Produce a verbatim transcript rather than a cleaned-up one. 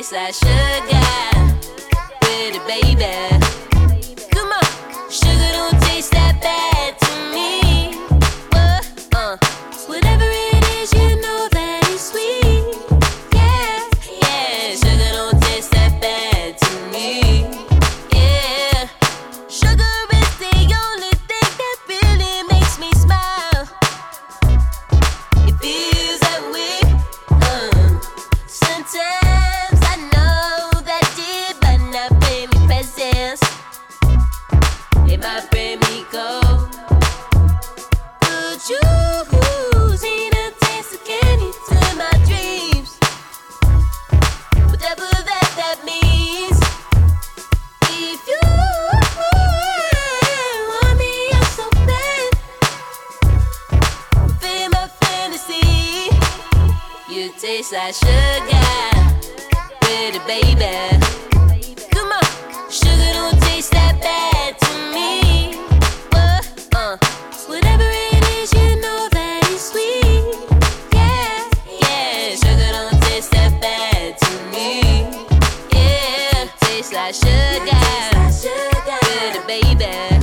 taste like sugar with it, baby. Come on, sugar don't taste that bad to me. Uh, uh, whatever it is, you know that it's sweet. Yeah, yeah, sugar don't taste that bad to me. Yeah, sugar is the only thing that really makes me smile. It feels that way. Uh, sometimes I know that it might not bring me presents. It might bring me gold. Could you see the taste of candy to my dreams? Whatever that that means. If you want me, I'm so bad. Feel my fantasy. You taste like sugar with it, baby. Come on, sugar don't taste that bad to me. Uh, uh, whatever it is, you know that it's sweet. Yeah, yeah, sugar don't taste that bad to me. Yeah, taste like sugar with it, baby.